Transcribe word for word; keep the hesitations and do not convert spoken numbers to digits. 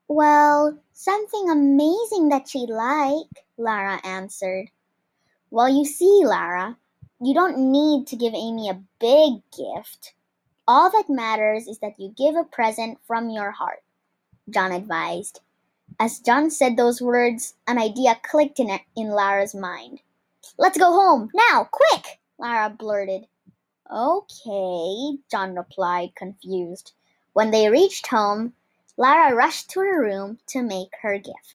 Well, something amazing that she'd like, Lara answered. Well, you see, Lara, you don't need to give Amy a big gift. All that matters is that you give a present from your heart, John advised. As John said those words, an idea clicked in, in Lara's mind. Let's go home, now, quick! Lara blurted. Okay, John replied, confused. When they reached home, Lara rushed to her room to make her gift.